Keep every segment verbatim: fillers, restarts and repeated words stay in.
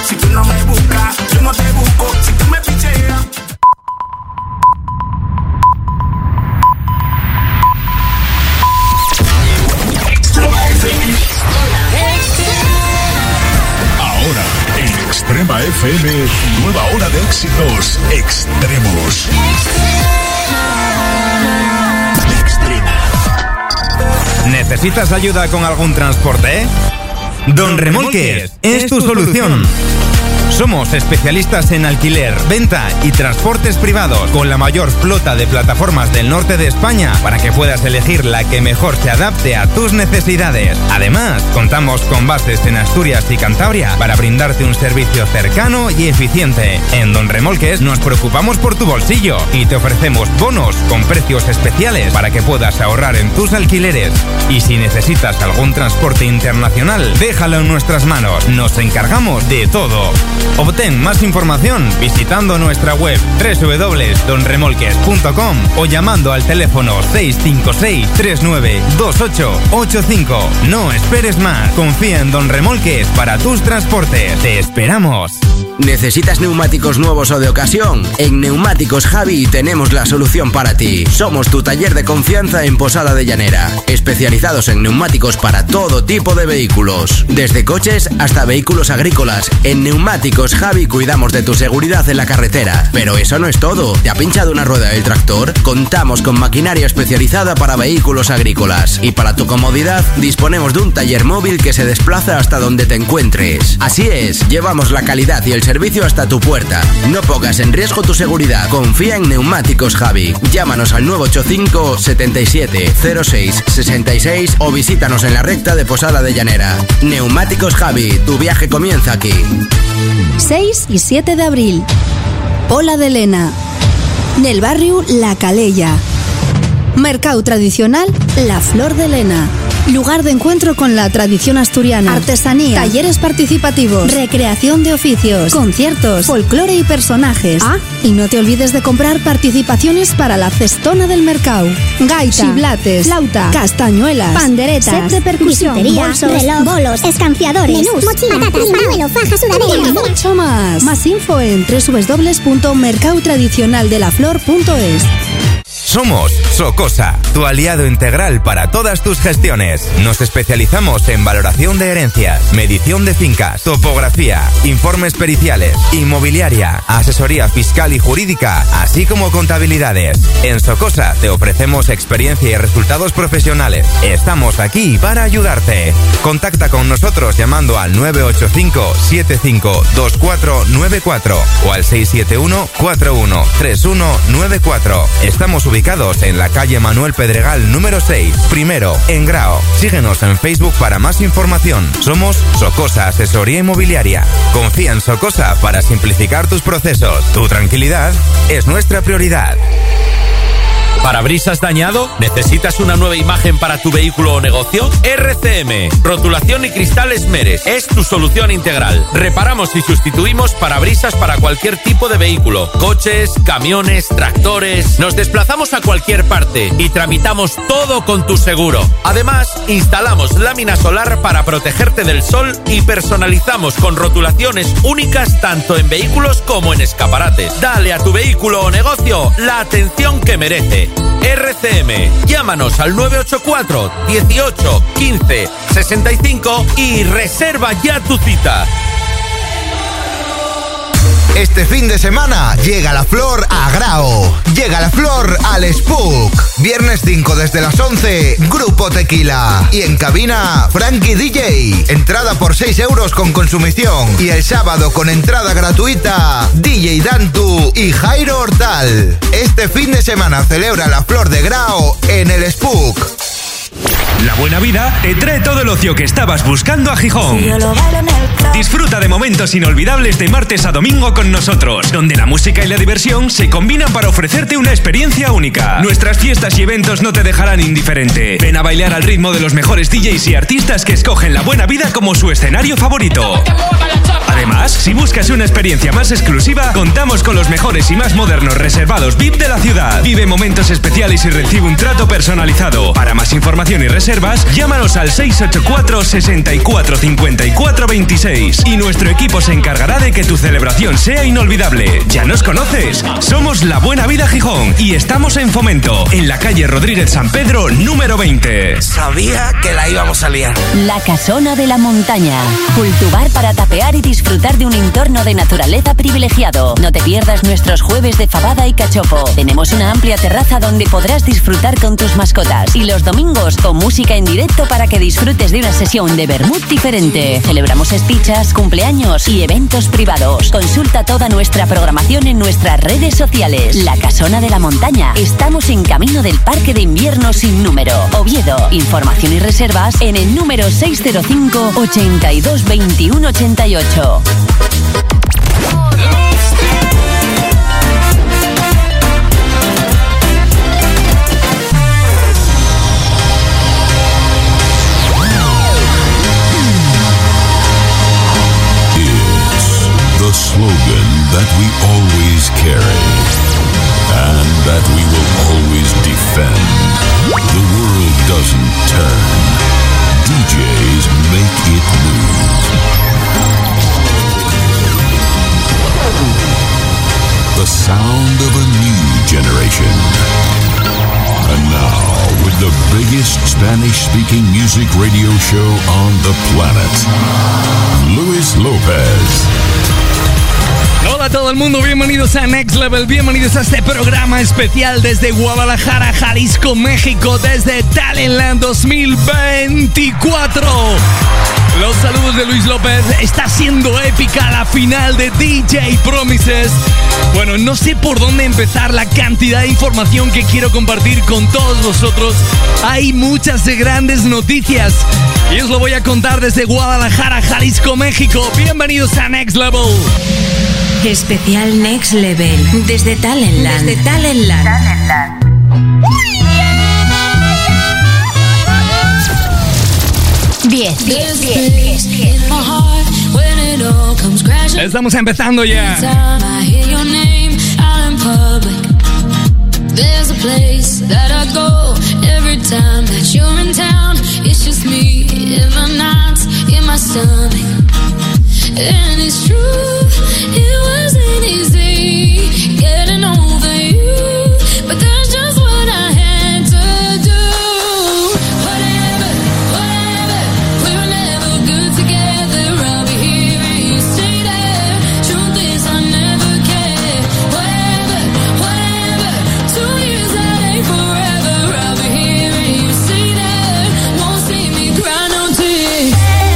Si tú no me buscas, yo no te busco. Si tú me picheas. Ahora, en Extrema F M, nueva hora de éxitos extremos. Extrema. ¿Necesitas ayuda con algún transporte? Don Remolques es tu solución. Somos especialistas en alquiler, venta y transportes privados, con la mayor flota de plataformas del norte de España para que puedas elegir la que mejor se adapte a tus necesidades. Además, contamos con bases en Asturias y Cantabria para brindarte un servicio cercano y eficiente. En Don Remolques nos preocupamos por tu bolsillo y te ofrecemos bonos con precios especiales para que puedas ahorrar en tus alquileres. Y si necesitas algún transporte internacional, déjalo en nuestras manos. Nos encargamos de todo. Obtén más información visitando nuestra web doble u doble u doble u punto don remolques punto com o llamando al teléfono seis cinco seis, tres nueve dos ocho ocho cinco. No esperes más. Confía en Don Remolques para tus transportes. ¡Te esperamos! ¿Necesitas neumáticos nuevos o de ocasión? En Neumáticos Javi tenemos la solución para ti. Somos tu taller de confianza en Posada de Llanera, especializados en neumáticos para todo tipo de vehículos, desde coches hasta vehículos agrícolas. En Neumáticos Javi cuidamos de tu seguridad en la carretera. Pero eso no es todo. ¿Te ha pinchado una rueda del tractor? Contamos con maquinaria especializada para vehículos agrícolas. Y para tu comodidad, disponemos de un taller móvil que se desplaza hasta donde te encuentres. Así es, llevamos la calidad y el servicio hasta tu puerta. No pongas en riesgo tu seguridad. Confía en Neumáticos Javi. Llámanos al nueve ocho cinco, setenta y siete, cero seis, sesenta y seis o visítanos en la recta de Posada de Llanera. Neumáticos Javi, tu viaje comienza aquí. seis y siete de abril. Pola de Lena. Nel barrio La Calella. Mercado tradicional La Flor de Lena. Lugar de encuentro con la tradición asturiana, artesanía, talleres participativos, recreación de oficios, conciertos, folclore y personajes. Ah, y no te olvides de comprar participaciones para la cestona del mercado. Gaita, chiblates, flauta, castañuelas, panderetas, set de percusión, bolsos, reloj, bolos, escanciadores, menús, mochila, patatas, pañuelo, faja, sudadera y mucho más. Más info en doble u doble u doble u punto mercado tradicional de la flor punto es. Somos Socosa, tu aliado integral para todas tus gestiones. Nos especializamos en valoración de herencias, medición de fincas, topografía, informes periciales, inmobiliaria, asesoría fiscal y jurídica, así como contabilidades. En Socosa te ofrecemos experiencia y resultados profesionales. Estamos aquí para ayudarte. Contacta con nosotros llamando al nueve ocho cinco, siete cinco dos cuatro nueve cuatro o al seis siete uno, cuatro uno tres uno nueve cuatro. Estamos ubicados en la calle Manuel Pedregal número seis, primero, en Grao. Síguenos en Facebook para más información. Somos Socosa Asesoría Inmobiliaria. Confía en Socosa para simplificar tus procesos. Tu tranquilidad es nuestra prioridad. ¿Parabrisas dañado? ¿Necesitas una nueva imagen para tu vehículo o negocio? R C M, Rotulación y Cristales Meres, es tu solución integral. Reparamos y sustituimos parabrisas para cualquier tipo de vehículo. Coches, camiones, tractores. Nos desplazamos a cualquier parte y tramitamos todo con tu seguro. Además, instalamos lámina solar para protegerte del sol y personalizamos con rotulaciones únicas tanto en vehículos como en escaparates. Dale a tu vehículo o negocio la atención que merece. R C M, llámanos al nueve ocho cuatro, dieciocho, quince, sesenta y cinco y reserva ya tu cita. Este fin de semana llega la Flor a Grao. Llega la Flor al Spook. Viernes cinco desde las once, Grupo Tequila. Y en cabina, Frankie D J. Entrada por seis euros con consumición. Y el sábado con entrada gratuita, D J Dantu y Jairo Hortal. Este fin de semana celebra la Flor de Grao en el Spook. La buena vida te trae todo el ocio que estabas buscando a Gijón. Disfruta de momentos inolvidables de martes a domingo con nosotros, donde la música y la diversión se combinan para ofrecerte una experiencia única. Nuestras fiestas y eventos no te dejarán indiferente. Ven a bailar al ritmo de los mejores D Js y artistas que escogen la buena vida como su escenario favorito. Además, Además, si buscas una experiencia más exclusiva, contamos con los mejores y más modernos reservados V I P de la ciudad. Vive momentos especiales y recibe un trato personalizado. Para más información y reservas, llámanos al seis ocho cuatro, seis cuatro, cinco cuatro dos seis y nuestro equipo se encargará de que tu celebración sea inolvidable. ¿Ya nos conoces? Somos La Buena Vida Gijón y estamos en Fomento, en la calle Rodríguez San Pedro, número veinte. Sabía que la íbamos a liar. La Casona de la Montaña. Cultivar para tapear y disfrutar de un entorno de naturaleza privilegiado. No te pierdas nuestros jueves de fabada y cachopo. Tenemos una amplia terraza donde podrás disfrutar con tus mascotas. Y los domingos con música en directo para que disfrutes de una sesión de vermut diferente. Celebramos espichas, cumpleaños y eventos privados. Consulta toda nuestra programación en nuestras redes sociales. La Casona de la Montaña. Estamos en camino del Parque de Invierno sin número. Oviedo. Información y reservas en el número seis cero cinco, ochenta y dos, veintiuno, ochenta y ocho. The slogan that we always carry and that we will always defend. The world doesn't turn. D Js make it move. The sound of a new generation. And now, with the biggest Spanish-speaking music radio show on the planet, Luis Lopez. Hola a todo el mundo, bienvenidos a Next Level, bienvenidos a este programa especial desde Guadalajara, Jalisco, México, desde Talentland dos mil veinticuatro. Los saludos de Luis López. Está siendo épica la final de D J Promises. Bueno, no sé por dónde empezar, la cantidad de información que quiero compartir con todos vosotros. Hay muchas grandes noticias y os lo voy a contar desde Guadalajara, Jalisco, México. Bienvenidos a Next Level. Especial Next Level desde Talentland. Desde Talentland. Talentland. diez, diez, diez, diez. Estamos empezando ya. There's a place that I go every time that you're in town. It's just me in the nights, in my stomach. And it's true, it wasn't easy getting over you, but that's just what I had to do. Whatever, whatever, we were never good together. I'll be here and you stay there. Truth is I never cared. Whatever, whatever, two years that ain't forever. I'll be here and you stay there. Won't see me cry no tears.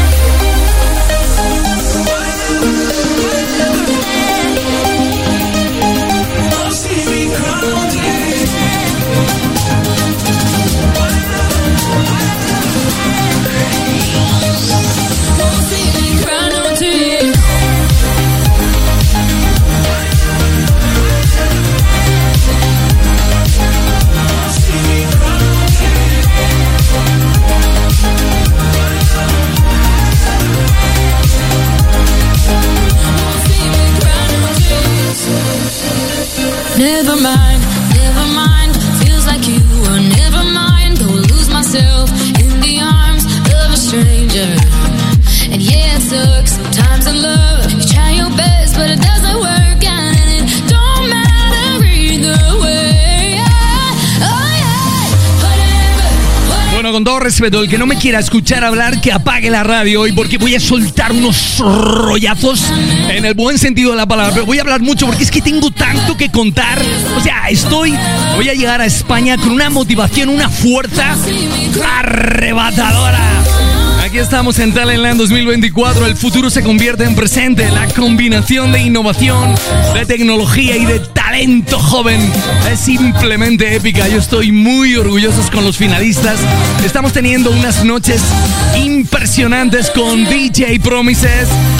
Never mind, never mind. Feels like you were never mind. Go lose myself in the arms of a stranger. And yeah, it sucks sometimes in love. You try your best, but it doesn't work out, and it don't matter either way. Oh yeah, whatever, whatever. Bueno, con todo respeto, el que no me quiera escuchar hablar, que apague la radio hoy, porque voy a soltar unos rollazos en el buen sentido de la palabra. Pero voy a hablar mucho porque es que tengo tanto que contar. O sea, estoy... Voy a llegar a España con una motivación, una fuerza arrebatadora. Aquí estamos en Talentland dos mil veinticuatro. El futuro se convierte en presente. La combinación de innovación, de tecnología y de talento joven es simplemente épica. Yo estoy muy orgulloso con los finalistas. Estamos teniendo unas noches impresionantes con D J Promises.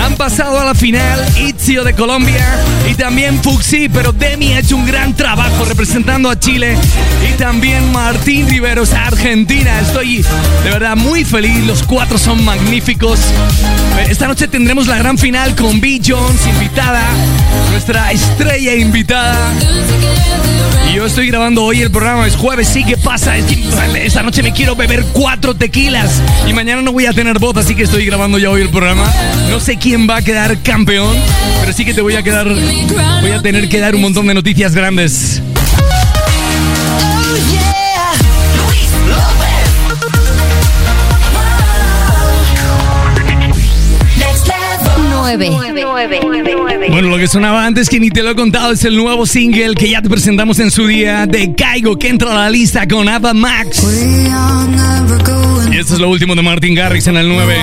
Han pasado a la final Itzio de Colombia y también Fuxi, pero Demi ha hecho un gran trabajo representando a Chile, y también Martín Riveros a Argentina. Estoy de verdad muy feliz, los cuatro son magníficos. Esta noche tendremos la gran final con B. Jones invitada, nuestra estrella invitada. Y yo estoy grabando hoy el programa, es jueves, sí, ¿qué pasa? Es que esta noche me quiero beber cuatro tequilas y mañana no voy a tener voz, así que estoy grabando ya hoy el programa. No sé quién va a quedar campeón, pero sí que te voy a quedar, voy a tener que dar un montón de noticias grandes. Bueno, lo que sonaba antes, que ni te lo he contado, es el nuevo single que ya te presentamos en su día, de Kygo, que entra a la lista con Ava Max. Y esto es lo último de Martin Garrix en el nueve.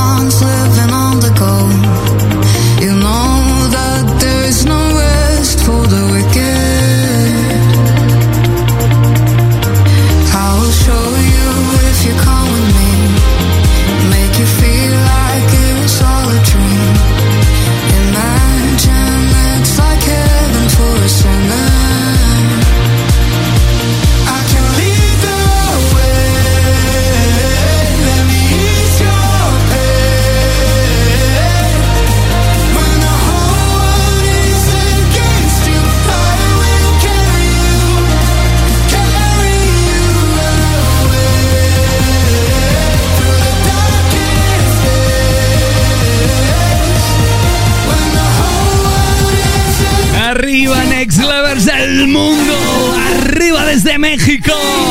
Arriba Next Levels del mundo, arriba desde México.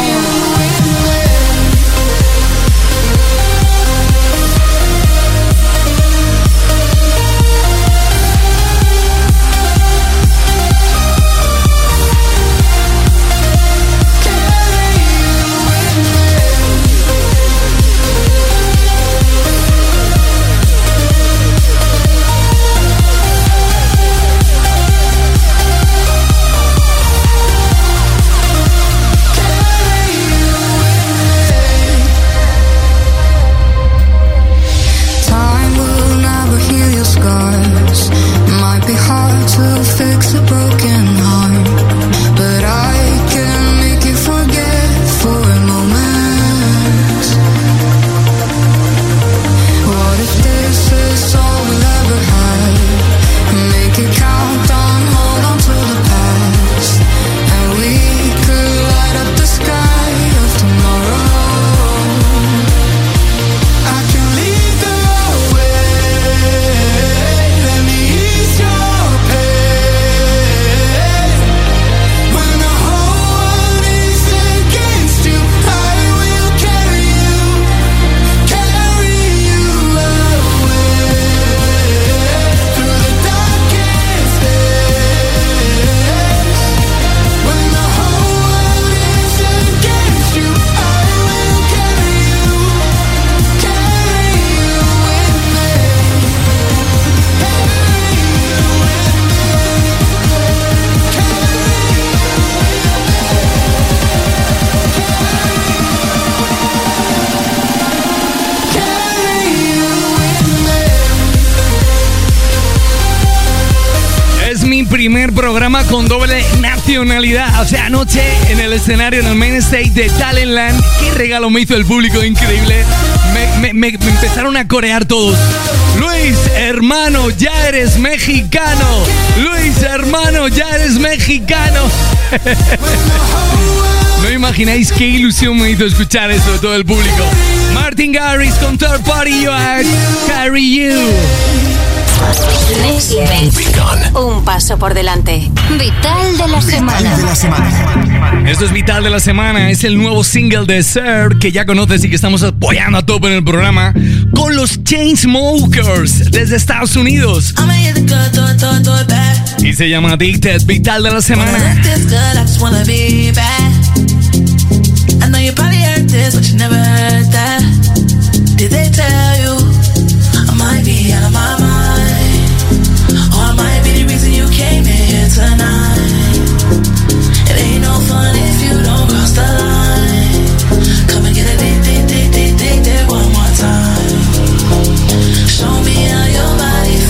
Primer programa con doble nacionalidad. O sea, anoche en el escenario, en el main stage de Talentland, qué regalo me hizo el público, increíble. Me, me, me, me empezaron a corear todos. Luis, hermano, ya eres mexicano. Luis, hermano, ya eres mexicano. No imagináis qué ilusión me hizo escuchar eso de todo el público. Martin Garrix con Third Party, You Are Carry You. Next Level. Un paso por delante. Vital de la semana. Vital de la semana. Esto es Vital de la semana. Es el nuevo single de Sir, que ya conoces y que estamos apoyando a tope en el programa, con los Chainsmokers desde Estados Unidos. Y se llama Addicted. Vital de la semana. I know you probably heard this, but you never heard that. Did they tell you I might be out of my mind, or I might be the reason you came here tonight? It ain't no fun if you don't cross the line. Come and get a dick, dick, dick, dick, dick, dick one more time. Show me how your body feels.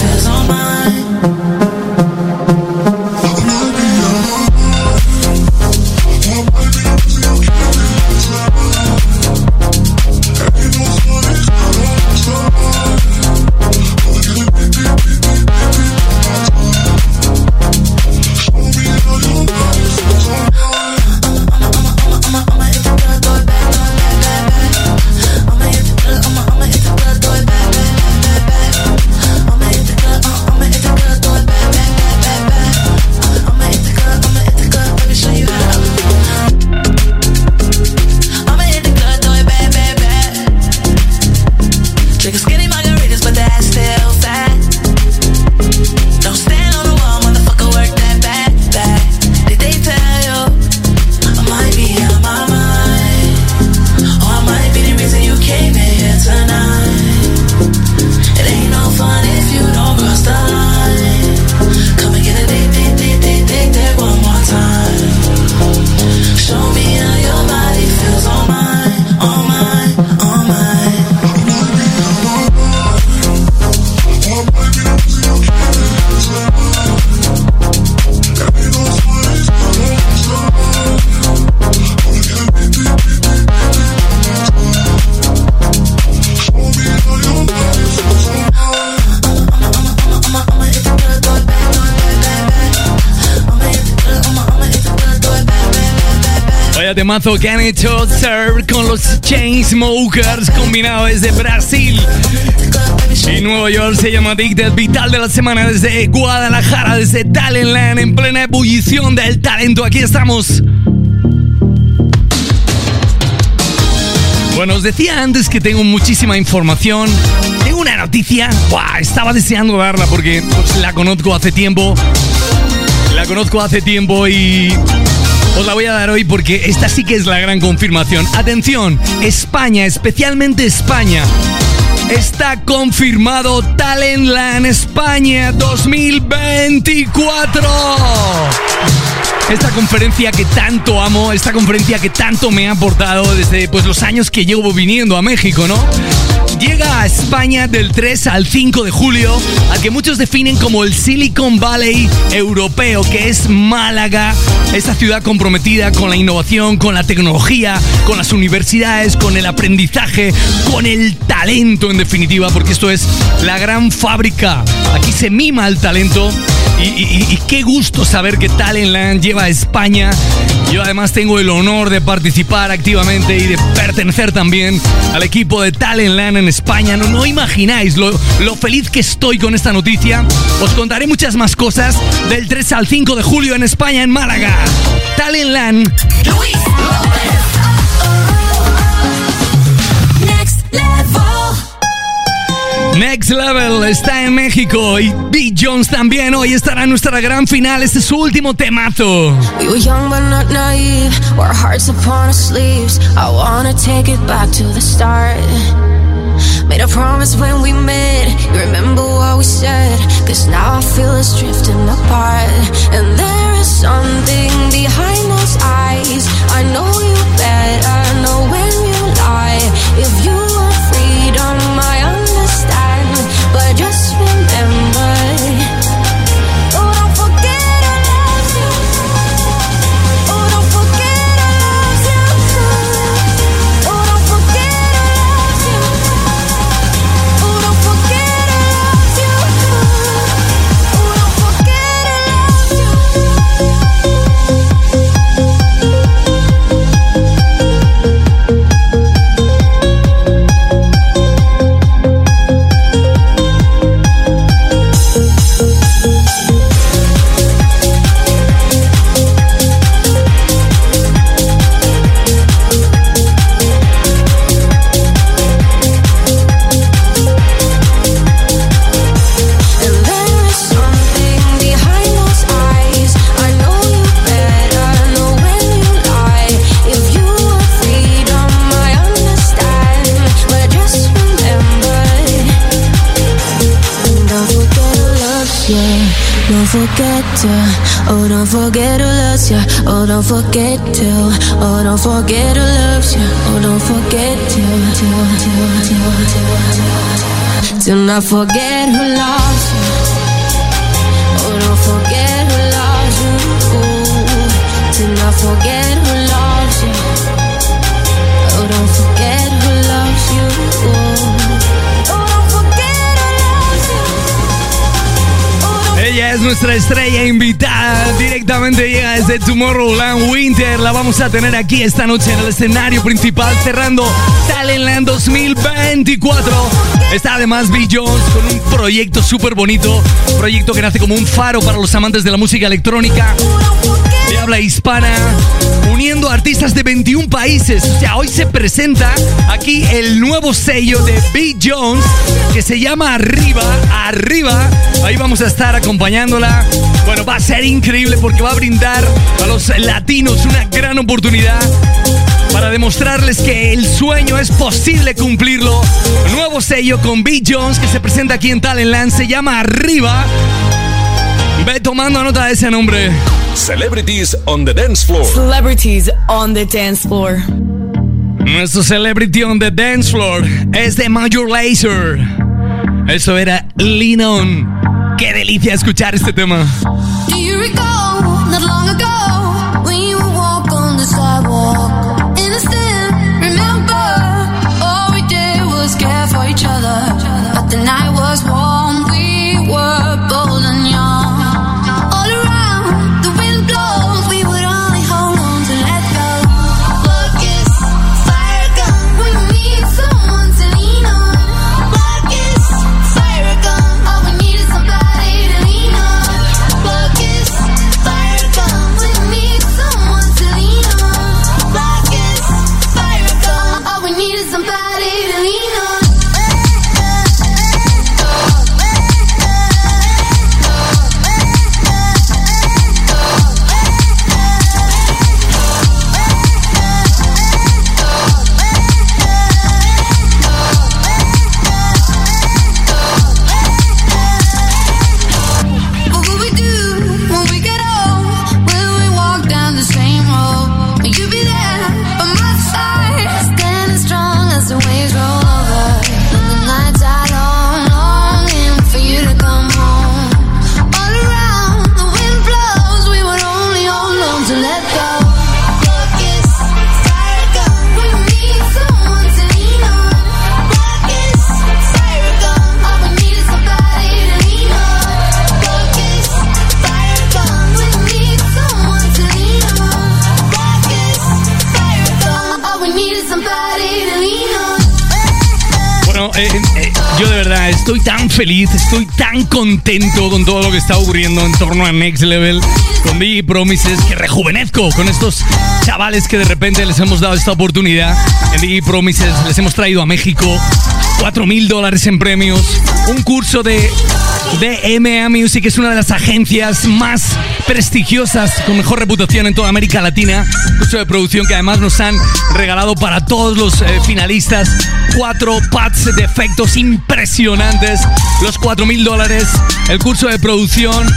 Vaya temazo que han hecho Serve con los Chainsmokers, combinado desde Brasil y Nueva York. Se llama Addicted, vital de la semana desde Guadalajara, desde Talentland, en plena ebullición del talento. Aquí estamos. Bueno, os decía antes que tengo muchísima información. Tengo una noticia. Buah, estaba deseando darla porque pues, la conozco hace tiempo. La conozco hace tiempo y os la voy a dar hoy porque esta sí que es la gran confirmación. Atención, España, especialmente España. Está confirmado Talentland España dos mil veinticuatro. Esta conferencia que tanto amo, esta conferencia que tanto me ha aportado desde pues, los años que llevo viniendo a México, ¿no? Llega a España del tres al cinco de julio, al que muchos definen como el Silicon Valley europeo, que es Málaga, esta ciudad comprometida con la innovación, con la tecnología, con las universidades, con el aprendizaje, con el talento en definitiva, porque esto es la gran fábrica. Aquí se mima el talento. Y, y, y qué gusto saber que Talentland lleva a España. Yo además tengo el honor de participar activamente y de pertenecer también al equipo de Talentland en España. No, no imagináis lo, lo feliz que estoy con esta noticia. Os contaré muchas más cosas del tres al cinco de julio en España, en Málaga. Talentland. Luis López. Next Level. Next Level está en México y B. Jones también. Hoy estará en nuestra gran final. Este es su último temazo. We were young but not naive, our hearts upon our sleeves. I wanna take it back to the start. Made a promise when we met. You remember what we said? Cause now I feel us drifting apart. And there is something behind those eyes. I know you better know when you lie. If you want freedom, I understand. But just remember, oh, don't forget I love you. Oh, don't forget I love you. Oh, don't forget I love you. Oh, don't forget I love you. Oh, don't forget I love forget to, oh don't forget who loves ya, oh don't forget to, oh don't forget who loves ya, oh don't forget to, to, to, to, to, to not forget who loves you, oh don't forget who loves you, ooh, to not forget who loves you, oh don't forget who loves you, ooh. Ella es nuestra estrella invitada, directamente llega desde Tomorrowland Winter. La vamos a tener aquí esta noche en el escenario principal, cerrando Talentland dos mil veinticuatro. Está además B. Jones con un proyecto súper bonito, un proyecto que nace como un faro para los amantes de la música electrónica de habla hispana, uniendo artistas de veintiún países. O sea, hoy se presenta aquí el nuevo sello de B. Jones, que se llama Arriba, Arriba. Ahí vamos a estar acompañándola. Bueno, va a ser increíble porque va a brindar a los latinos una gran oportunidad para demostrarles que el sueño es posible cumplirlo. Nuevo sello con B. Jones que se presenta aquí en Talentland, se llama Arriba. Ve tomando nota de ese nombre. Celebrities on the dance floor. Celebrities on the dance floor. Nuestro celebrity on the dance floor es de Major Lazer. Eso era Lean On. Qué delicia escuchar este tema. Do you recall not long ago when you would walk on the sidewalk? Innocent, remember, all we did was care for each other. But the night was warm, we were bold and young. All around, the wind blows, we would only hold on to let go. estoy tan feliz, estoy tan contento con todo lo que está ocurriendo en torno a Next Level, con D J Promises, que rejuvenezco con estos chavales que de repente les hemos dado esta oportunidad. En D J Promises les hemos traído a México cuatro mil dólares en premios, un curso de D M A Music, que es una de las agencias más prestigiosas, con mejor reputación en toda América Latina. Curso de producción que además nos han regalado para todos los eh, finalistas cuatro pads de efectos impresionantes. Los cuatro mil dólares, el curso de producción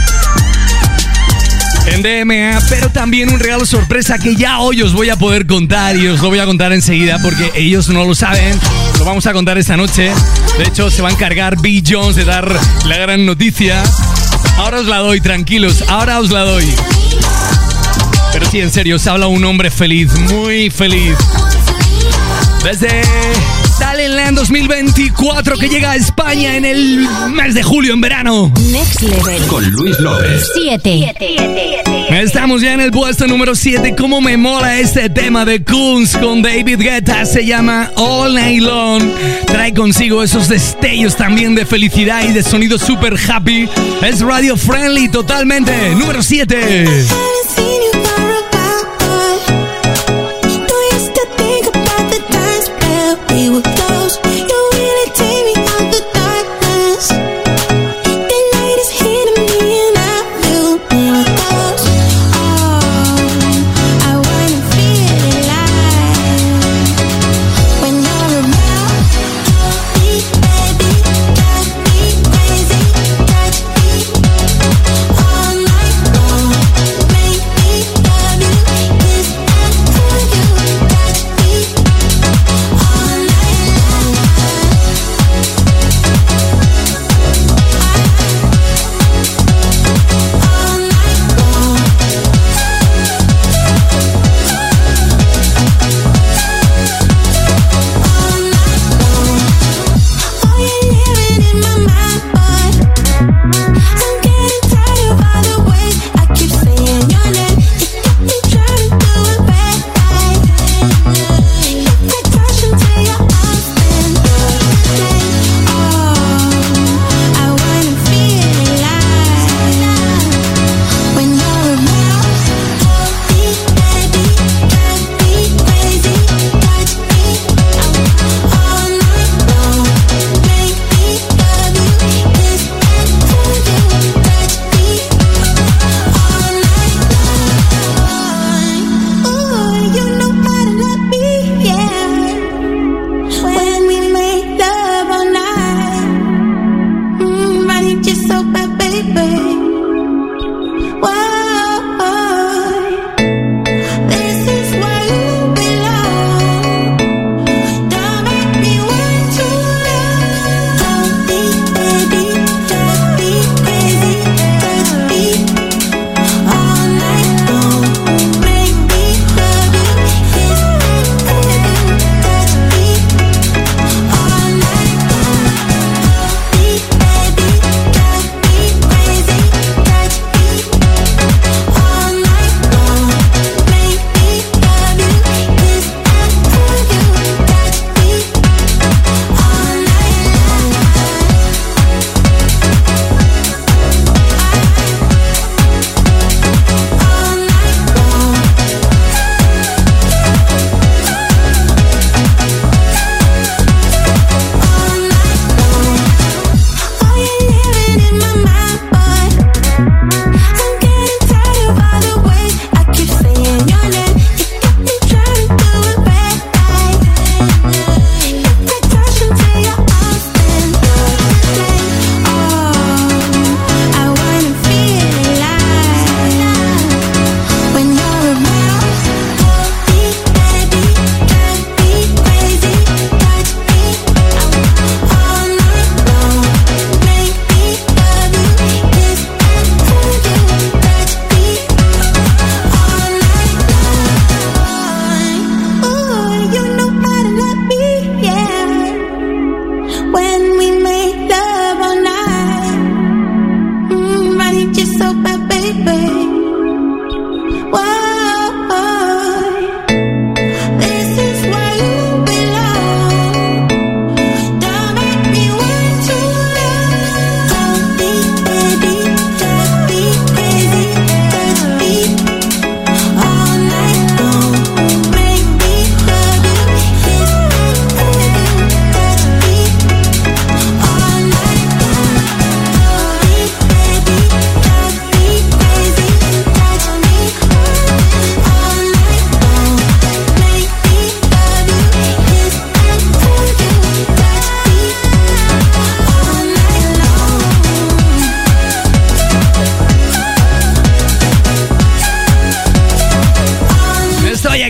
en D M A, pero también un regalo sorpresa que ya hoy os voy a poder contar, y os lo voy a contar enseguida porque ellos no lo saben. Lo vamos a contar esta noche. De hecho, se va a encargar B. Jones de dar la gran noticia. Ahora os la doy, tranquilos, ahora os la doy. Pero sí, en serio, os habla un hombre feliz, muy feliz. Desde Talentland dos mil veinticuatro, que llega a España en el mes de julio, en verano. Next Level. Con Luis López. siete. Estamos ya en el puesto número siete. Cómo me mola este tema de Kunz con David Guetta. Se llama All Night Long. Trae consigo esos destellos también de felicidad y de sonido super happy. Es radio friendly totalmente. Número siete.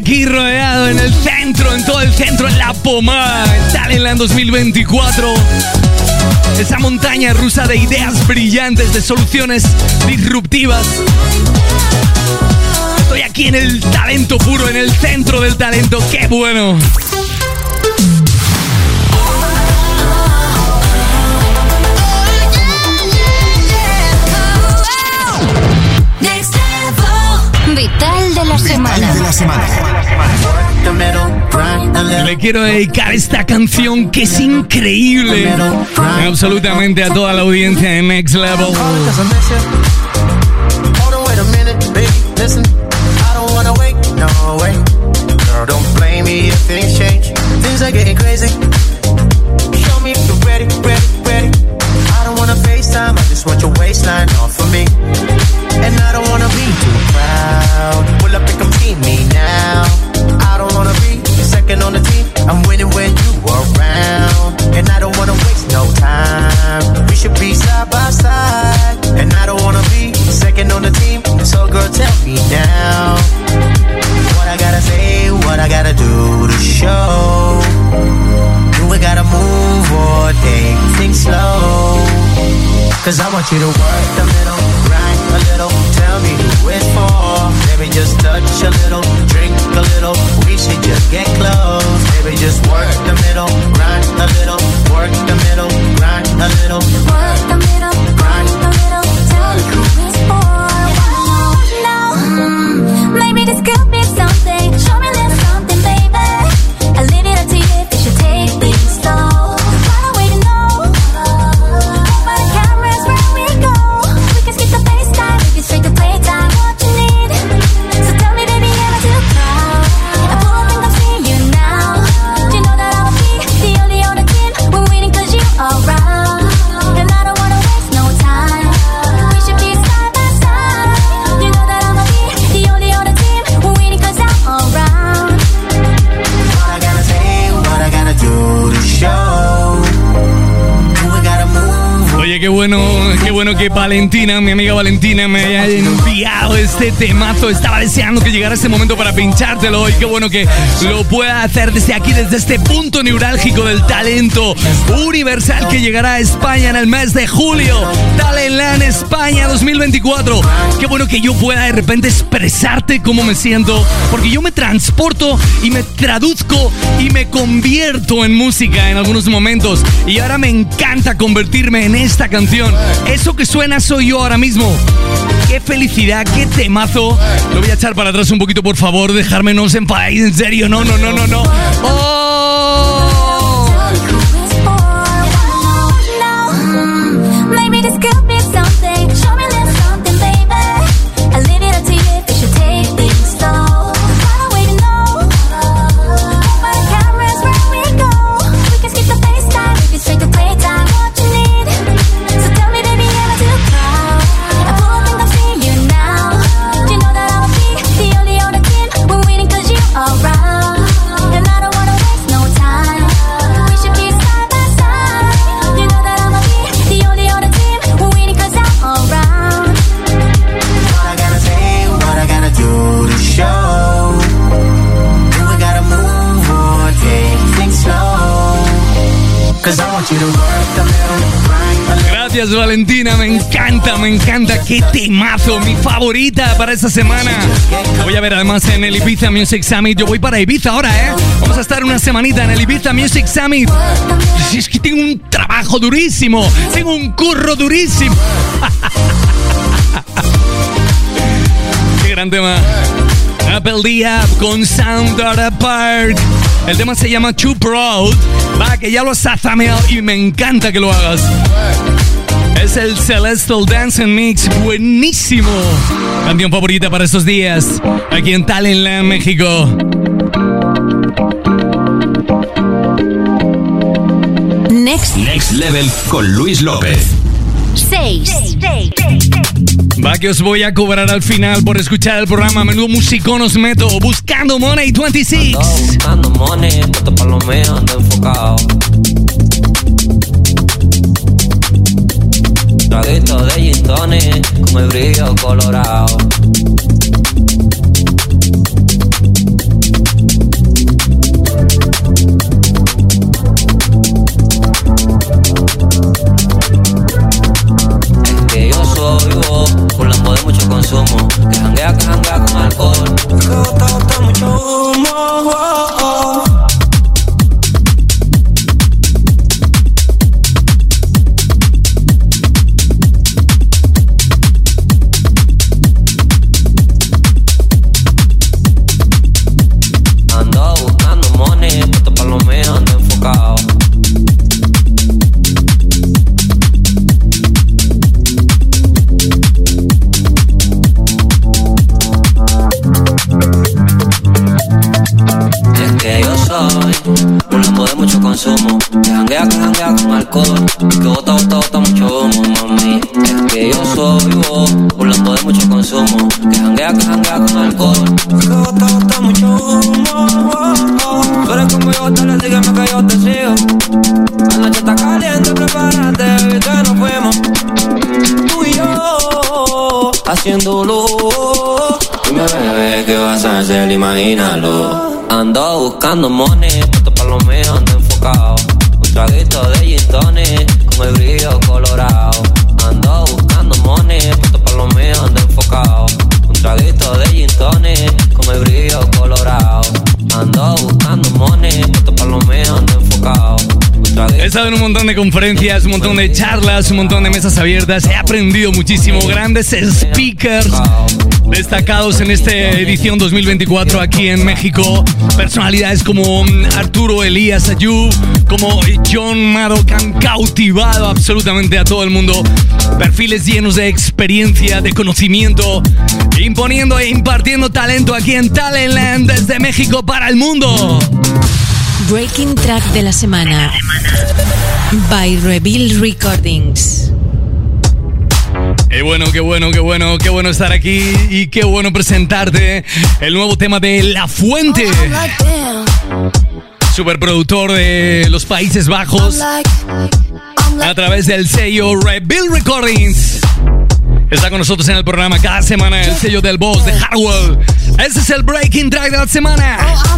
aquí rodeado en el centro, en todo el centro, en la pomada, en Talentland dos mil veinticuatro. Esa montaña rusa de ideas brillantes, de soluciones disruptivas. Estoy aquí en el talento puro, en el centro del talento. ¡Qué bueno! Vital de la semana. Vital de la semana. Le quiero dedicar esta canción que es increíble absolutamente a toda la audiencia de Next Level. And I don't wanna be too proud. Well, I think I'm seeing me now. I don't wanna be second on the team. I'm winning when you around. And I don't wanna waste no time. We should be side by side. And I don't wanna be second on the team. So girl, tell me now. What I gotta say, what I gotta do to show. Do we gotta move or take things slow? Cause I want you to work the middle, grind a little, tell me who it's for. Maybe just touch a little, drink a little, we should just get close. Maybe just work the middle, grind a little, work the middle, grind a little. Work the middle, grind a little, tell me who it's for. No, mm, maybe this could be something, show me a little something, baby. I leave it up to you if you should take things slow. Straight to playtime, what you need. So tell me, baby, am I too proud? I don't think I'm seeing you now. You know that I'll be the only on the team. We're winning cause you around. And I don't wanna waste no time. We should be side by side. You know that I'll be the only on the team. We're winning cause I'm around. What I gotta say, what I gotta do to show. We gotta move. Oye, qué bueno, qué bueno que Valentina, mi amiga Valentina, me haya enviado este temazo. Estaba deseando que llegara este momento para pinchártelo y qué bueno que lo pueda hacer desde aquí, desde este punto neurálgico del talento universal que llegará a España en el mes de julio. Talentland España dos mil veinticuatro. Qué bueno que yo pueda de repente expresarte cómo me siento, porque yo me transporto y me traduzco y me convierto en música en algunos momentos. Y ahora me encanta convertirme en esta canción. Eso que suena soy yo ahora mismo. Qué felicidad, qué temazo. Lo voy a echar para atrás un poquito, por favor. Dejarme, no os enfadéis, en serio. No, no, no, no, no. ¡Oh! Maybe this could be something. Show me a little something, baby. I leave it up to you if you should take things slow. I don't wait to know. By the cameras where we go. We can skip the FaceTime. We can straight to playtime. What you need. So tell me, baby, am I too proud? I don't think I'm seeing you now. You know that I'll be the only on the team. We're winning cause you around. And I don't wanna waste no time. We should be side by side. You know that I'll be the only on the team. We're winning cause I'm around. What I gotta say, what I gotta do to show. Do we gotta move or take things slow? Cause I want you to work the middle. Gracias, Valentina, me encanta, me encanta. Qué temazo, mi favorita para esta semana. La voy a ver además en el Ibiza Music Summit. Yo voy para Ibiza ahora, ¿eh? Vamos a estar una semanita en el Ibiza Music Summit. Si es que tengo un trabajo durísimo, tengo un curro durísimo. Qué gran tema. Apple D App con Sound of the Park. El tema se llama Too Proud. Va, que ya lo has azameado y me encanta que lo hagas. Es el Celestial Dance Mix, buenísimo. Canción favorita para estos días, aquí en Talentland, México. Next. Next Level con Luis López. seis. Va, que os voy a cobrar al final por escuchar el programa. Menudo musicón os meto. Buscando Money veintiséis. Ando buscando money, puesto para lo mío, ando enfocado. Traguito de gin tonic, con el brillo colorado. consumo. Que janguea, que janguea con alcohol. Que bota, bota, bota mucho humo, mami. Es que yo soy vos, volando de mucho consumo. Que janguea, que janguea con alcohol. Que bota, bota mucho humo. Tú eres como yo, dale, sígueme que yo te sigo. La noche está caliente, prepárate, baby, que nos fuimos. Tú y yo, haciéndolo. Dime, bebé, ¿qué vas a hacer? Imagínalo. Ando buscando money, puesto pa' lo mío, ando enfocado. Un traguito de gin tonic, con el brillo colorado. Ando buscando money, puesto pa' lo mío, ando enfocado. Un traguito de gin tonic, con el brillo colorado. Ando buscando money, puesto pa' lo mío, ando enfocado. He estado en un montón de conferencias, un montón de charlas, un montón de mesas abiertas. He aprendido muchísimo. Grandes speakers destacados en esta edición dos mil veinticuatro aquí en México. Personalidades como Arturo Elías Ayub, como John Mado, que han cautivado absolutamente a todo el mundo. Perfiles llenos de experiencia, de conocimiento, imponiendo e impartiendo talento aquí en Talentland desde México para el mundo. Breaking Track de la semana by Reveal Recordings. Qué bueno, qué bueno, qué bueno, qué bueno estar aquí y qué bueno presentarte el nuevo tema de La Fuente, superproductor de los Países Bajos, a través del sello Reveal Recordings. Está con nosotros en el programa cada semana, el sello del boss de Hardwell. Ese es el Breaking Track de la semana.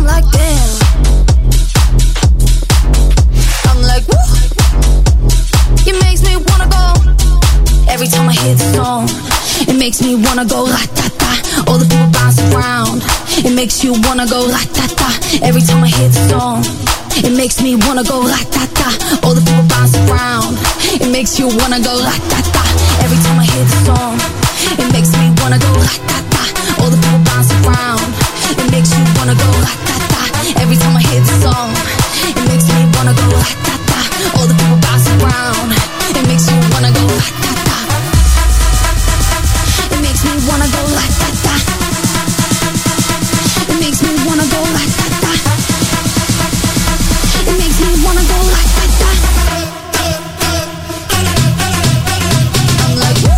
Like, woo, it makes me wanna go. Every time I hear the song, it makes me wanna go ra-ta-ta. All the people bounce around, it makes you wanna go ra-ta-ta. Every time I hear the song, it makes me wanna go ra-ta-ta. All the people bounce around, it makes you wanna go ra-ta-ta. Every time I hear the song, it makes me wanna go ra-ta-ta. All the people bounce around, it makes you wanna go ra-ta-ta. Every time I hear the song, it makes me wanna go ra-ta-ta. All the people bounce around, it makes you wanna go ra-ta-ta. It makes me wanna go ra-ta-ta. It makes me wanna go ra-ta-ta. It makes me wanna go ra-ta-ta. I'm like, woo.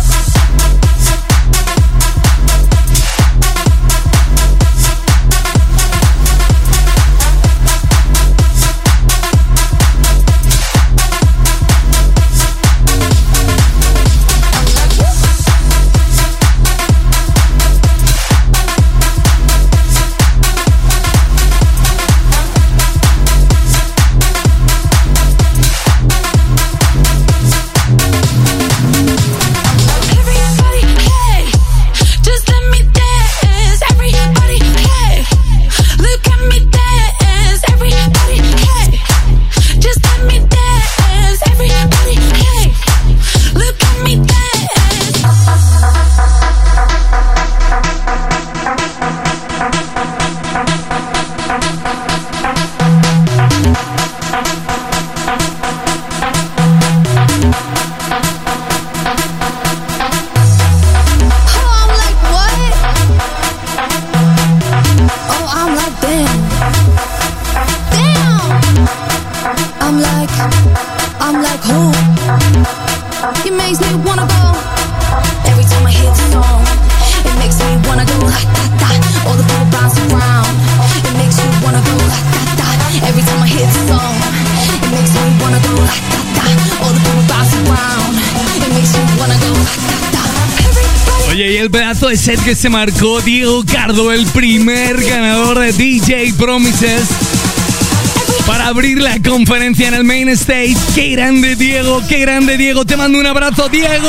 De set que se marcó Diego Cardo, el primer ganador de D J Promises, para abrir la conferencia en el main stage. ¡Qué grande, Diego! ¡Qué grande, Diego! Te mando un abrazo, Diego.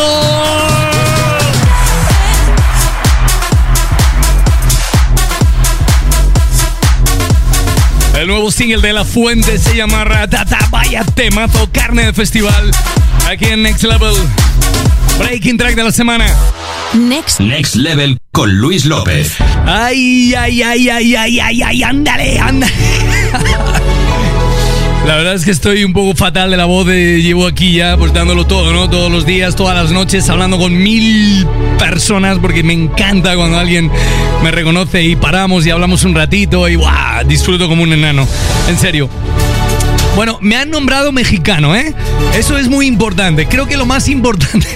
El nuevo single de La Fuente se llama Ratata. Vaya temazo, carne de festival, aquí en Next Level. Breaking Track de la semana. Next. Next Level con Luis López. Ay, ay, ay, ay, ay, ay, ay, ándale, ándale. La verdad es que estoy un poco fatal de la voz. De, llevo aquí ya pues dándolo todo, ¿no? Todos los días, todas las noches, hablando con mil personas, porque me encanta cuando alguien me reconoce y paramos y hablamos un ratito y ¡guau! Disfruto como un enano. En serio. Bueno, me han nombrado mexicano, ¿eh? Eso es muy importante. Creo que lo más importante...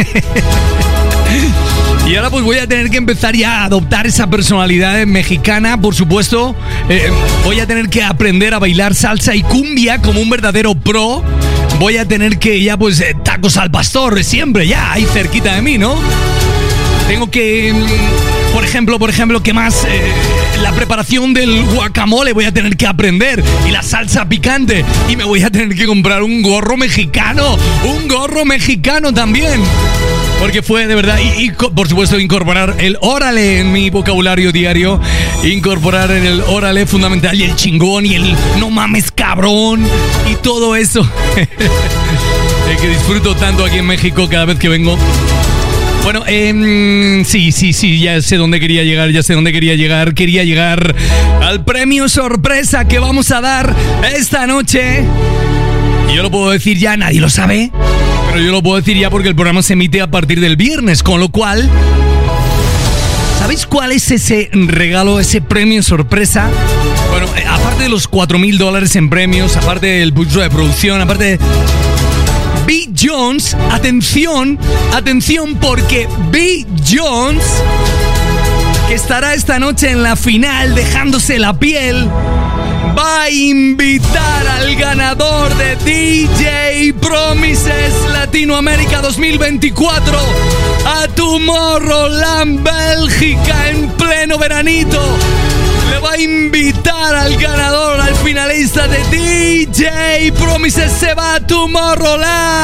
Y ahora pues voy a tener que empezar ya a adoptar esa personalidad mexicana, por supuesto. Eh, voy a tener que aprender a bailar salsa y cumbia como un verdadero pro. Voy a tener que ya pues eh, tacos al pastor siempre, ya ahí cerquita de mí, ¿no? Tengo que, por ejemplo, por ejemplo, ¿qué más? Eh, la preparación del guacamole voy a tener que aprender. Y la salsa picante. Y me voy a tener que comprar un gorro mexicano. Un gorro mexicano también. Porque fue de verdad, y, y por supuesto incorporar el órale en mi vocabulario diario, incorporar en el órale fundamental y el chingón y el no mames cabrón y todo eso que disfruto tanto aquí en México cada vez que vengo. Bueno, eh, sí, sí, sí, ya sé dónde quería llegar, ya sé dónde quería llegar. Quería llegar al premio sorpresa que vamos a dar esta noche. Y yo lo puedo decir ya, nadie lo sabe. Pero yo lo puedo decir ya porque el programa se emite a partir del viernes, con lo cual... ¿Sabéis cuál es ese regalo, ese premio sorpresa? Bueno, eh, aparte de los cuatro mil dólares en premios, aparte del curso de producción, aparte de... B. Jones, atención, atención porque B. Jones, que estará esta noche en la final dejándose la piel... va a invitar al ganador de D J Promises Latinoamérica dos mil veinticuatro a Tomorrowland, Bélgica, en pleno veranito. Le va a invitar al ganador, al finalista de D J Promises, se va a Tomorrowland.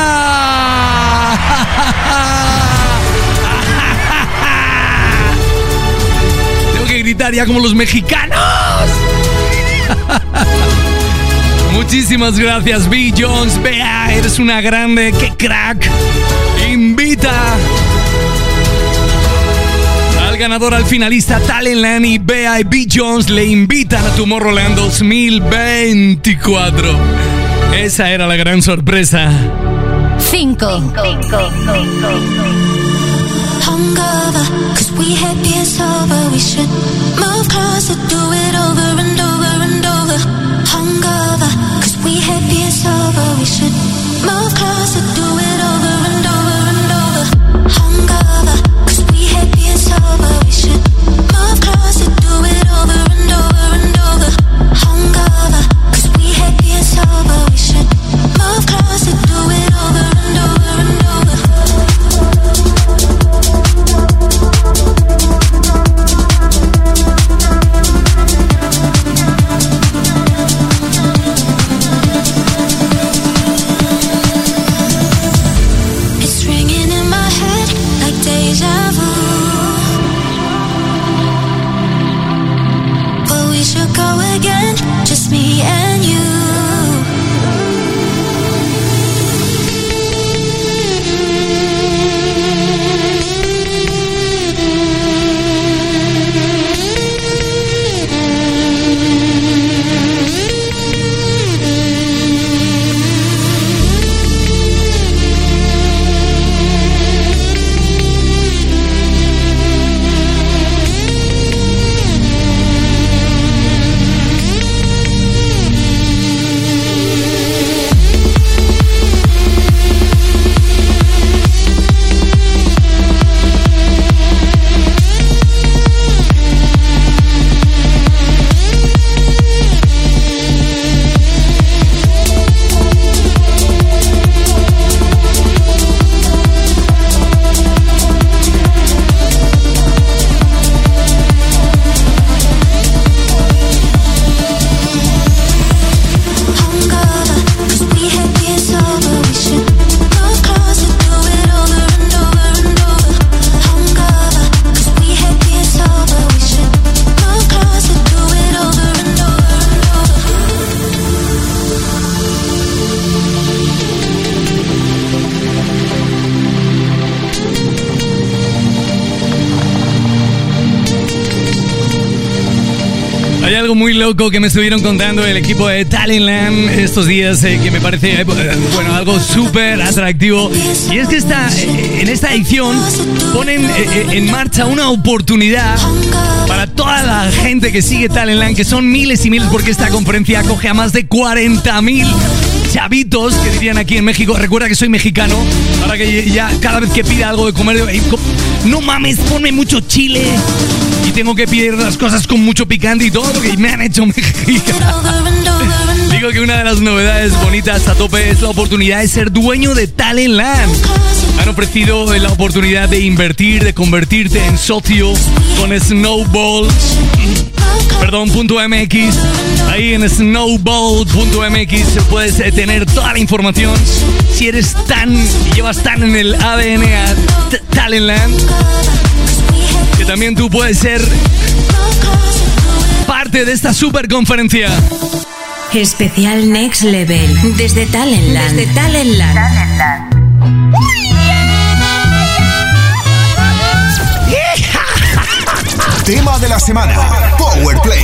Tengo que gritar ya como los mexicanos. Muchísimas gracias, B. Jones. Bea, eres una grande, qué crack. Invita al ganador, al finalista Talentland, y Bea y B. Jones le invitan a Tomorrowland dos mil veinticuatro. Esa era la gran sorpresa. Cinco. Hungover, 'cause we had been sober. We should move closer, do it over and over and over. Hungover, 'cause we had been sober. We should move closer, do it over and over and over. Hungover, 'cause we had been sober. We should move closer, do it over and over and over. Hungover, 'cause we had been sober. We should move closer, do it over and over and over. Me and you. Algo muy loco que me estuvieron contando el equipo de Talentland estos días, eh, que me parece, eh, bueno, algo súper atractivo. Y es que esta, eh, en esta edición ponen eh, en marcha una oportunidad para toda la gente que sigue Talentland, que son miles y miles, porque esta conferencia acoge a más de cuarenta mil. chavitos, que dirían aquí en México. Recuerda que soy mexicano. Ahora que ya cada vez que pida algo de comer, no mames, ponme mucho chile. Y tengo que pedir las cosas con mucho picante y todo, porque me han hecho mexicano. Digo que una de las novedades bonitas a tope es la oportunidad de ser dueño de Talentland. Han ofrecido la oportunidad de invertir, de convertirte en socio con Snowball. Perdón, punto .mx. Ahí en snowball punto mx puedes tener toda la información. Si eres tan y llevas tan en el A D N a Talentland, que también tú puedes ser parte de esta super conferencia. Especial Next Level desde Talentland. Desde Talentland. Tema de la semana, Power Play.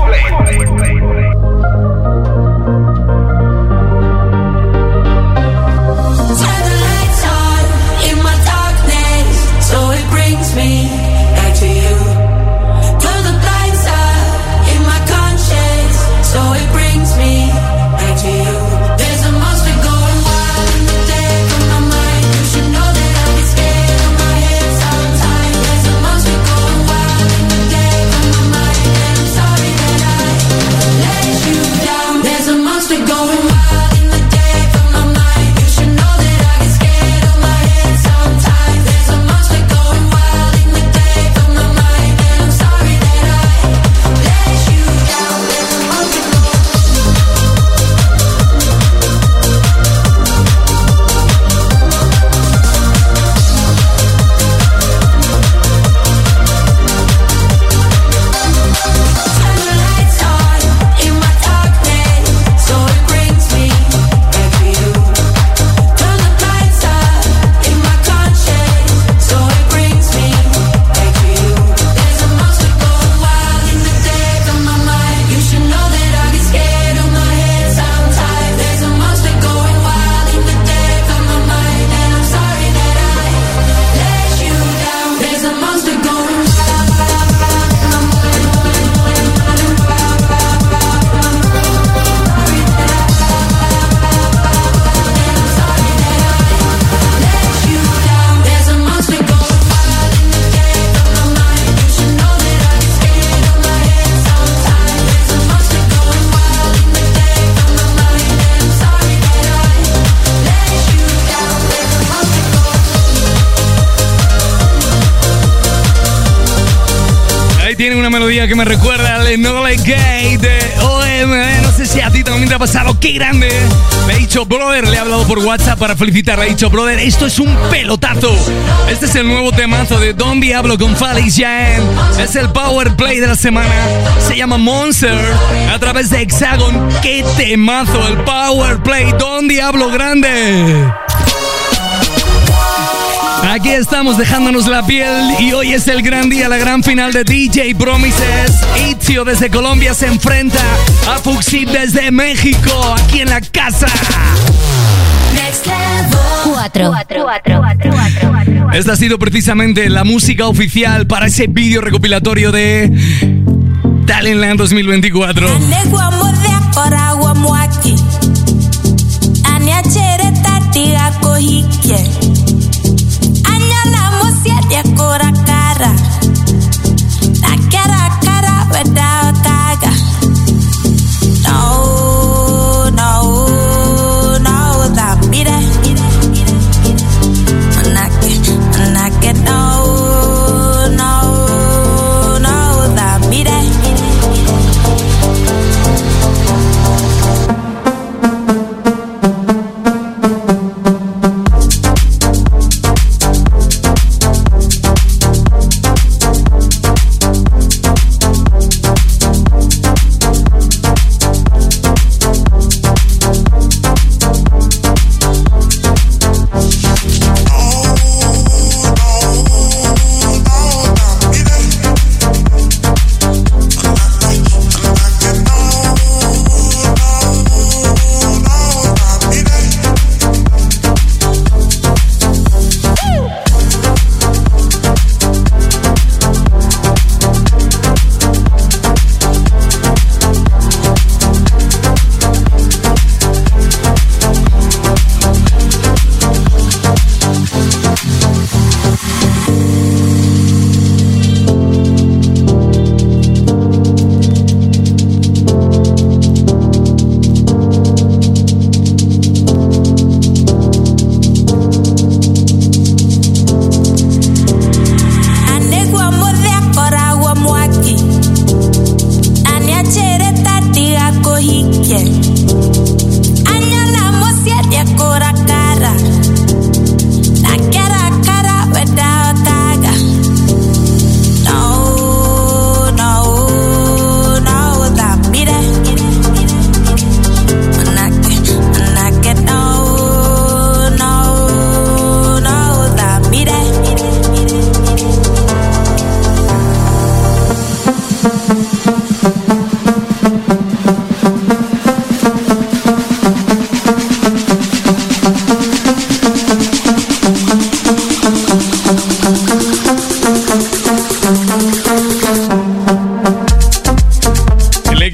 Tiene una melodía que me recuerda al Enola Gay de O M D. No sé si a ti también te ha pasado. ¡Qué grande! Le he dicho, brother, le he hablado por WhatsApp para felicitarle. Le he dicho, brother, esto es un pelotazo. Este es el nuevo temazo de Don Diablo con Fali Jaén. Es el Power Play de la semana. Se llama Monster a través de Hexagon. ¡Qué temazo! El Power Play Don Diablo grande. Aquí estamos dejándonos la piel y hoy es el gran día, la gran final de D J Promises. Itzio desde Colombia se enfrenta a Fuxip desde México, aquí en la casa. Cuatro. Esta ha sido precisamente la música oficial para ese vídeo recopilatorio de Talentland dos mil veinticuatro. Ya cora cara, la cara cara without kaga. No, no, no, that mire, manake, manake, no, no, no, that mire.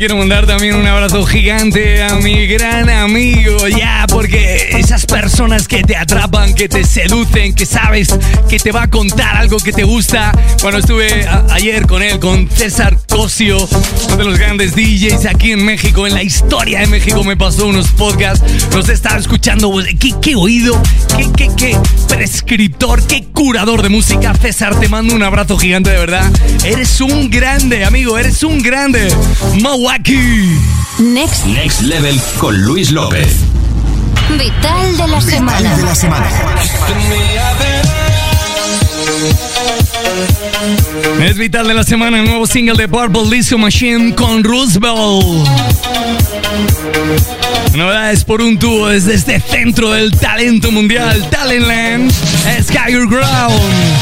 quiero mandar también un abrazo gigante a mi gran amigo, ya, porque esas personas que te atrapan, que te seducen, que sabes que te va a contar algo que te gusta. Bueno, estuve a- ayer con él, con César Cosio, uno de los grandes D Js aquí en México, en la historia de México. Me pasó unos podcasts, nos estaba escuchando. ¿Qué, qué oído? ¿Qué, qué, qué prescriptor? ¿Qué curador de música? César, te mando un abrazo gigante, de verdad. Eres un grande, amigo, eres un grande. Mawaki. Next. Next Level con Luis López. Vital de la semana. Vital de la semana. Es Vital de la semana, el nuevo single de Purple Disco Machine con Roosevelt. Novedades por un tubo desde este centro del talento mundial, Talentland, es Higher Ground.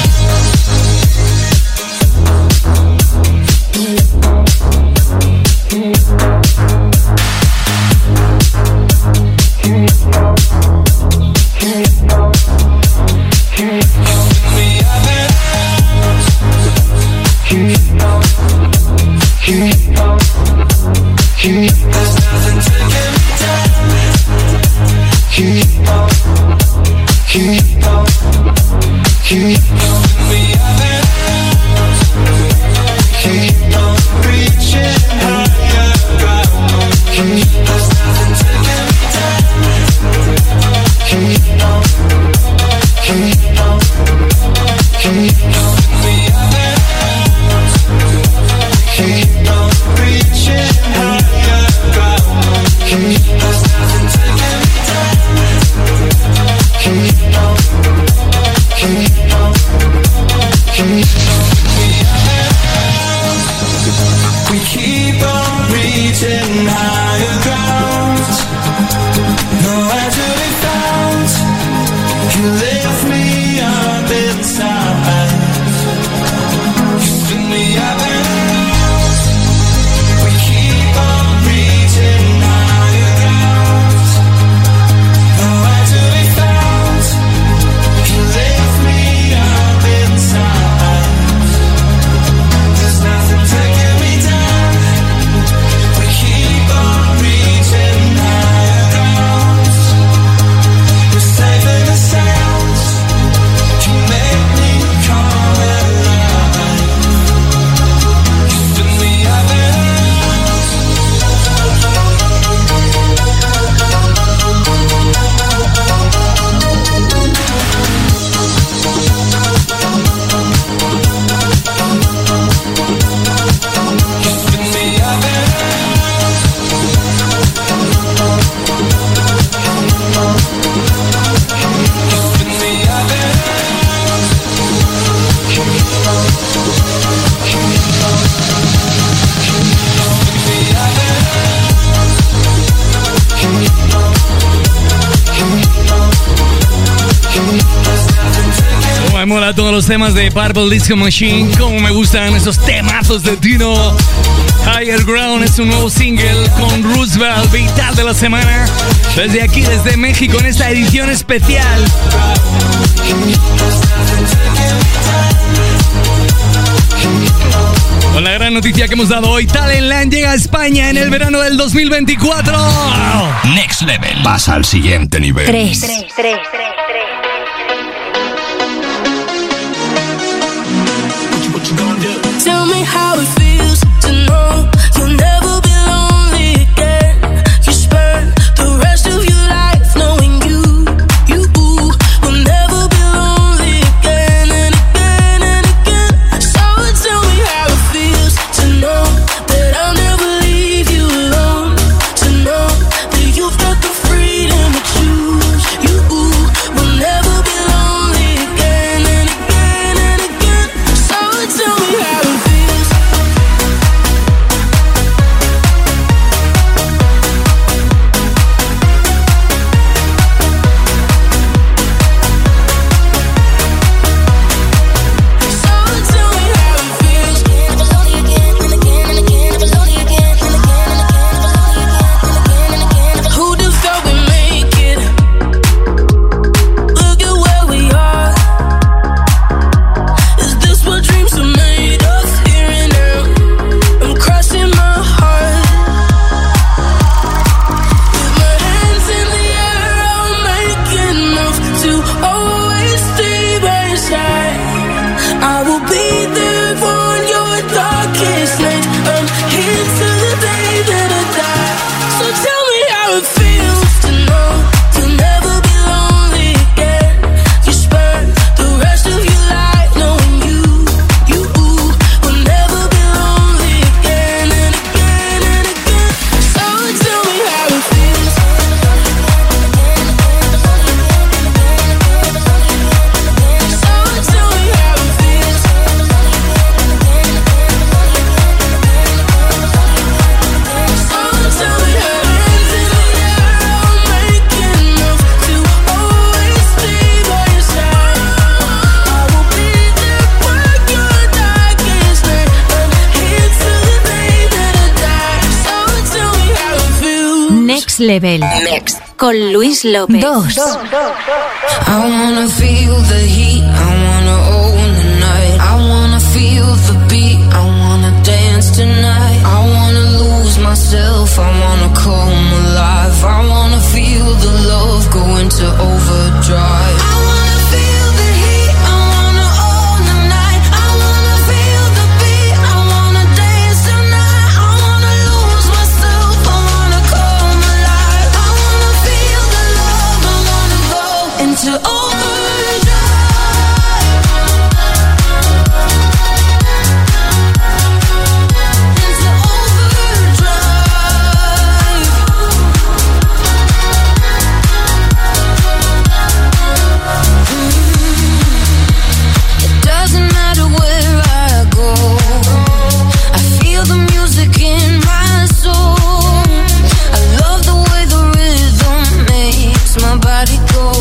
Todos los temas de Purple Disco Machine, como me gustan esos temazos de Tino. Higher Ground es un nuevo single con Roosevelt, Vital de la semana, desde aquí, desde México, en esta edición especial. Con la gran noticia que hemos dado hoy, Talentland llega a España en el verano del dos mil veinticuatro. Next Level. Pasa al siguiente nivel. Tres, tres, tres, tres. Tell me how it feels to know you'll never be lonely again. You spend the rest of your life knowing you, you will never be lonely again and again and again. So tell me how it feels to know that I'll never leave you alone. To know that you've got the freedom to choose. You Level. Next. Con Luis López. Dos. I wanna feel the heat, I wanna own the night. I wanna feel the beat, I wanna dance tonight. I wanna lose myself, I wanna come alive. I wanna feel the love go into overdrive. I wanna feel the heat, I wanna own the night. I wanna feel the beat, I wanna dance tonight. I wanna lose myself, I wanna come alive. I wanna feel the love, I wanna go into overdrive. My body go.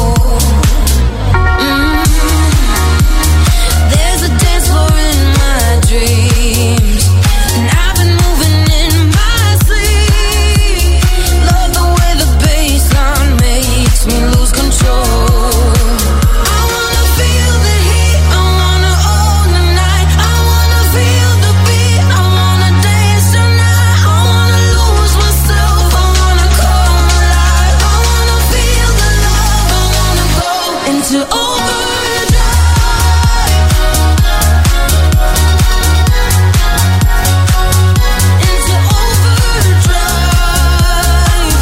Mm. There's a dance floor in my dreams, and I've been moving in my sleep. Love the way the bassline makes me lose control. I wanna feel the heat, I wanna own the night. I wanna feel the beat, I wanna dance tonight. I wanna lose myself, I wanna come alive. I wanna feel the love, I wanna go into overdrive. Into overdrive.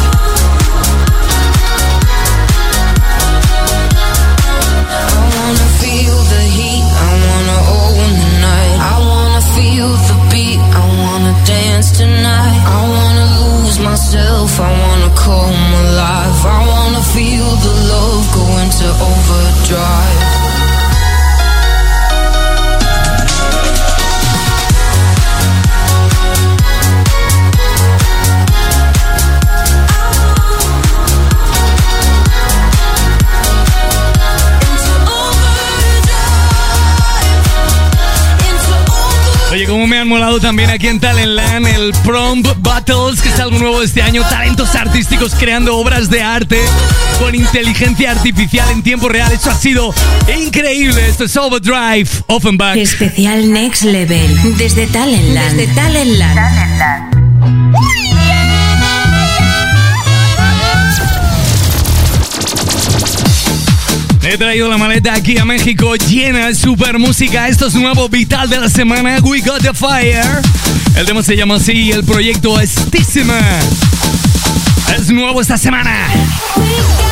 I wanna feel the heat, I wanna own the night. I wanna feel the beat, I wanna dance tonight. I wanna lose myself, I wanna come alive. I wanna feel the love go into overdrive. Oye, cómo me han molado también aquí en Talentland el Prompt Battles, que es algo nuevo de este año. Talentos artísticos creando obras de arte con inteligencia artificial en tiempo real. Eso ha sido increíble. Esto es Overdrive, Offenbach. Especial Next Level. Desde Talentland. Desde Talentland. Talentland. He traído la maleta aquí a México llena de super música. Esto es nuevo vital de la semana. We Got the Fire. El tema se llama así. El proyecto es Tísima. Es nuevo esta semana.